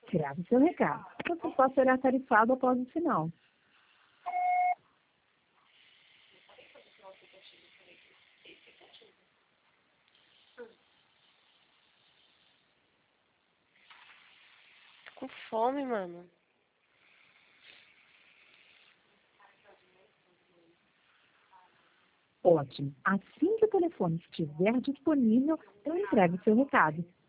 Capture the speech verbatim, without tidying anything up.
Grave seu recado. Você pode ser tarifado após o sinal. Tô com fome, mano. Ótimo. Assim que o telefone estiver disponível, eu entrego o seu recado.